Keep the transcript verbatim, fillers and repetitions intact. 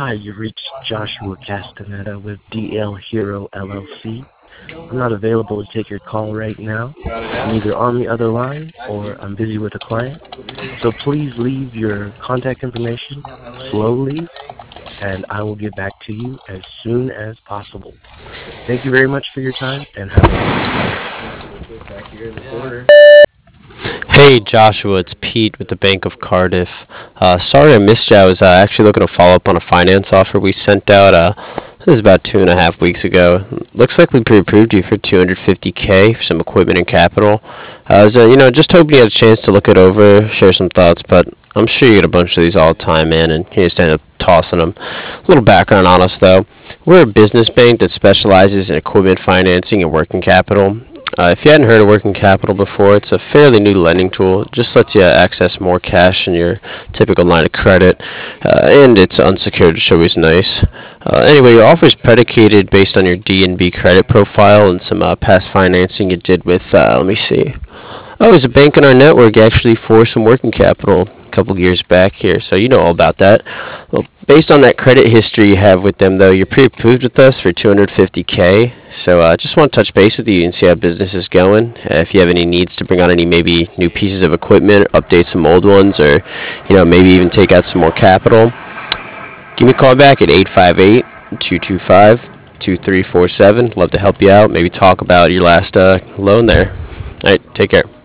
Hi, you reached Joshua Castaneda with D L Hero L L C. I'm not available to take your call right now. I'm either on the other line or I'm busy with a client. So please leave your contact information slowly, and I will get back to you as soon as possible. Thank you very much for your time, and have a wonderful day. Hey Joshua, it's Pete with the Bank of Cardiff. Uh, sorry I missed you. I was uh, actually looking to follow up on a finance offer we sent out. Uh, this was about two and a half weeks ago. Looks like we pre-approved you for two hundred fifty k for some equipment and capital. I was, uh, you know, just hoping you had a chance to look it over, share some thoughts. But I'm sure you get a bunch of these all the time, man, and you just end up tossing them. A little background on us, though. We're a business bank that specializes in equipment financing and working capital. Uh, if you hadn't heard of working capital before, it's a fairly new lending tool. It just lets you access more cash than your typical line of credit, uh, and it's unsecured, which is always nice. Uh, anyway, your offer is predicated based on your D and B credit profile and some uh, past financing you did with, uh, let me see. Oh, there's a bank in our network actually for some working capital a couple years back here, so you know all about that. Well, based on that credit history you have with them, though, you're pre-approved with us for two hundred fifty k. So I uh, just want to touch base with you and see how business is going. Uh, if you have any needs to bring on any maybe new pieces of equipment, update some old ones, or you know maybe even take out some more capital, give me a call back at eight five eight, two two five, two three four seven. Love to help you out. Maybe talk about your last uh, loan there. All right, take care.